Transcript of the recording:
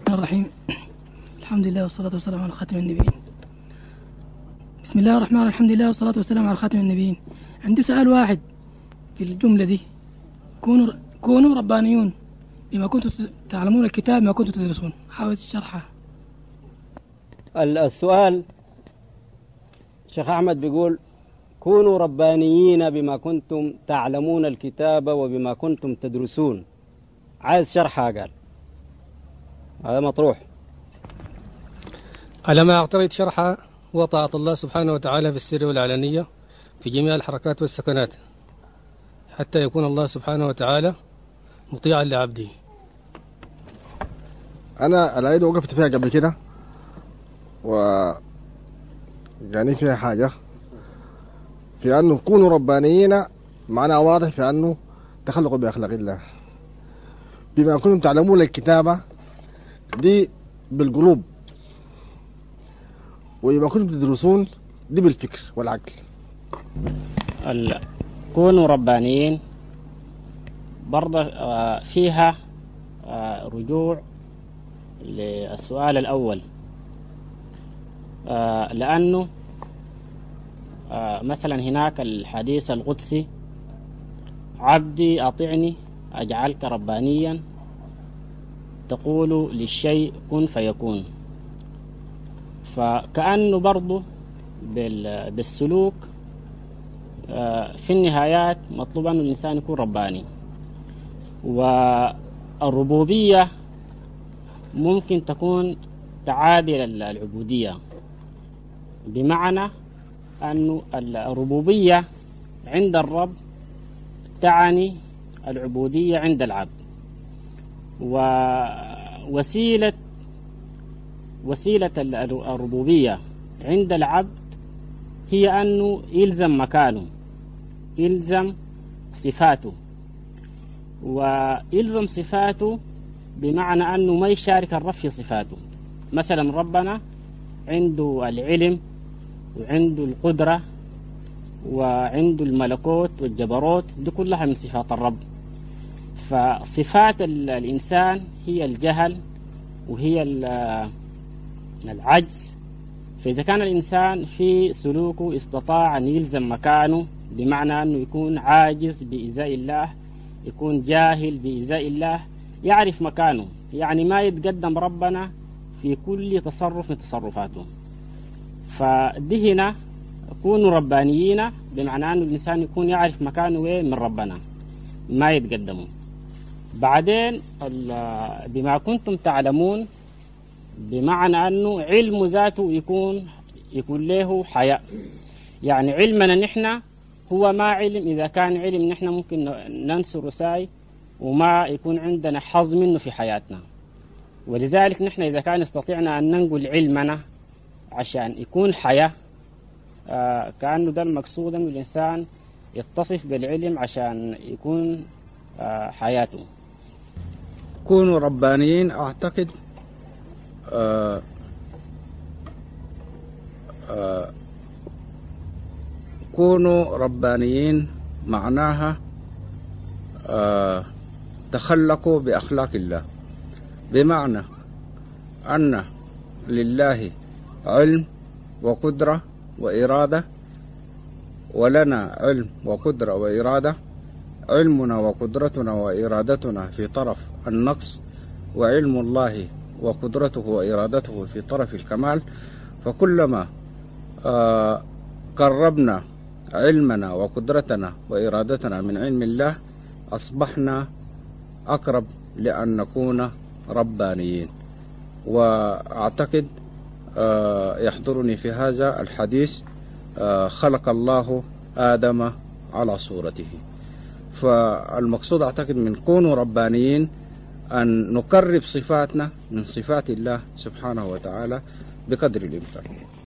الرحيم. الحمد لله والصلاة والسلام على خاتم النبيين. بسم الله الرحمن الرحيم. الحمد لله والصلاة والسلام على خاتم النبيين. عندي سؤال واحد في الجملة دي: كونوا ربانيون بما كنتم تعلمون الكتاب بما كنتم تدرسون. حاول شرحها. السؤال شيخ أحمد بيقول كونوا ربانيين بما كنتم تعلمون الكتاب وبما كنتم تدرسون. عايز شرحها. قال هذا مطروح. على ما أعتقد شرحها هو طاعة الله سبحانه وتعالى في السر والعلانية في جميع الحركات والسكنات، حتى يكون الله سبحانه وتعالى مطيعا لعبده. أنا الآية دي وقفت فيها قبل كده يعني فيها حاجة في أنه كونوا ربانيين، معناها واضح في أنه تخلقوا بأخلاق الله. بما كنتم تعلمون الكتابة دي بالقلوب، وبما كنتم تدرسون دي بالفكر والعقل. كونوا ربانيين برضه فيها رجوع للسؤال الأول، لأنه مثلا هناك الحديث القدسي: عبدي أطعني أجعلك ربانيا تقول للشيء كن فيكون. فكأنه برضه بالسلوك في النهايات مطلوب أن الإنسان يكون رباني. والربوبية ممكن تكون تعادل العبودية، بمعنى أن الربوبية عند الرب تعني العبودية عند العبد. ووسيلة الربوبية عند العبد هي أنه يلزم مكانه، يلزم صفاته. ويلزم صفاته بمعنى أنه ما يشارك الرب في صفاته. مثلا ربنا عنده العلم وعنده القدرة وعنده الملكوت والجبروت، دي كلها من صفات الرب. فصفات الإنسان هي الجهل وهي العجز. فإذا كان الإنسان في سلوكه استطاع أن يلزم مكانه، بمعنى أنه يكون عاجز بإزاء الله، يكون جاهل بإزاء الله، يعرف مكانه، يعني ما يتقدم ربنا في كل تصرف من تصرفاته. فدي هنا كونوا ربانيين بمعنى أن الإنسان يكون يعرف مكانه من ربنا، ما يتقدمه. بعدين بما كنتم تعلمون بمعنى أنه علم ذاته يكون له حياء. يعني علمنا نحن هو ما علم، إذا كان علم نحن ممكن ننسر ساي وما يكون عندنا حظ منه في حياتنا. ولذلك نحن إذا كان استطعنا أن ننقل علمنا عشان يكون حياة، كأنه ده المقصود أن الإنسان يتصف بالعلم عشان يكون حياته. كونوا ربانيين أعتقد كونوا ربانيين معناها تخلقوا بأخلاق الله، بمعنى أن لله علم وقدرة وإرادة، ولنا علم وقدرة وإرادة. علمنا وقدرتنا وإرادتنا في طرف النقص، وعلم الله وقدرته وإرادته في طرف الكمال. فكلما قربنا علمنا وقدرتنا وإرادتنا من علم الله أصبحنا أقرب لأن نكون ربانيين. وأعتقد يحضرني في هذا الحديث خلق الله آدم على صورته. فالمقصود أعتقد من كونوا ربانيين أن نقرب صفاتنا من صفات الله سبحانه وتعالى بقدر الإمكان.